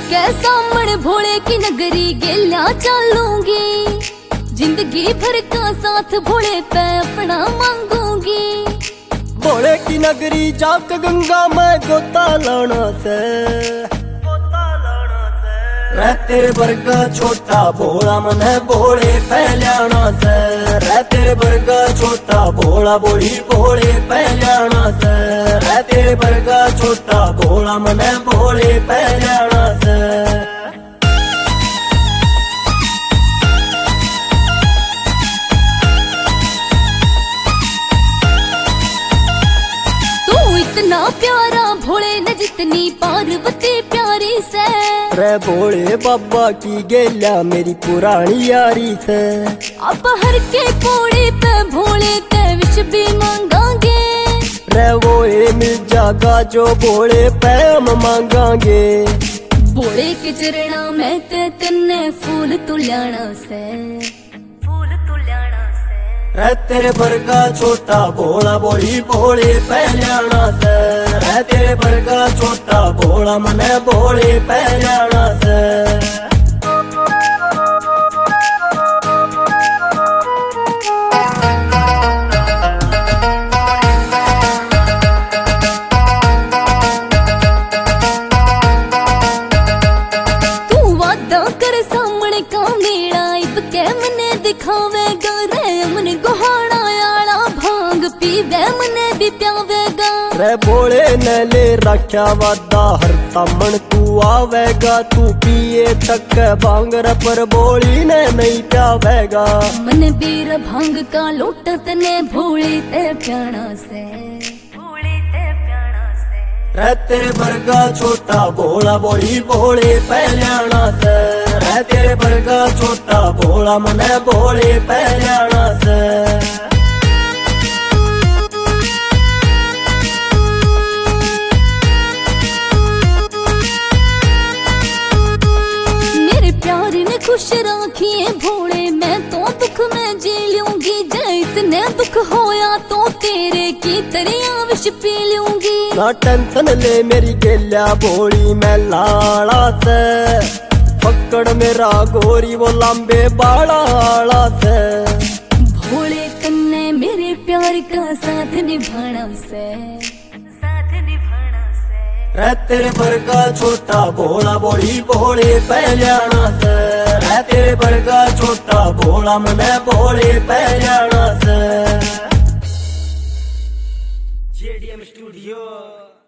के सामने भोले की नगरी गेल्या चलूंगी, जिंदगी भर का साथ भोले पे अपना मांगूंगी। भोले की नगरी जाके गंगा में गोता लाना से, रह तेरे वर्गा छोटा भोला मन भोले पहलाना से, रह तेरे वर्गा छोटा भोला बोली भोले पहलाना से, रह तेरे वर्गा छोटा भोला मन भोले पहलाना से। इतना प्यारा भोले न जितनी पार्वती प्यारी से, रे भोले बाबा की गेल्या मेरी पुरानी यारी से। अब हर के कोड़े पे भोले के विश भी मांगांगे, रे वो मिल जागा जो भोले पे हम मांगांगे। भोले के चरणा में ते तन्ने फूल तुल्याना से, रह तेरे वर्गा छोटा भोला बोली भोले पहलाना से, रह तेरे वर्गा छोटा भोला मन भोले पहलाना से। तू वादा कर सामने का मेरा इब के मने दिखावेगा, रे मन गोहाना आला भांग पीवे मने भी प्यावेगा। रे भोले ने ले रखा वादा हर सामन तू आवेगा, तू पिए तक भांगर पर भोली ने नहीं प्यावेगा। मन बीर भांग का लोटा तने भोले ते प्याना से, रह तेरे वर्गा छोटा भोला बोली भोले पहलाना से, रह तेरे वर्गा छोटा भोला मन भोले पहलाना से। मेरे प्यार ने खुश राखिए भोले, मैं तो दुख में जी लूंगी। जिसने दुख होया तो तेरे की तरिया विश पी लूंगी। ना टेंशन ले मेरी गेल्या भोली मैं लाड़ा से, पकड़ मेरा गोरी वो लंबे बाड़ा से। भोले कन्ने मेरे प्यार का साथ निभाना से, रह तेरे वर्गा छोटा भोला बोली भोले पहलाना से, रह तेरे वर्गा छोटा भोला मन भोले पहलाना से। JDM studio.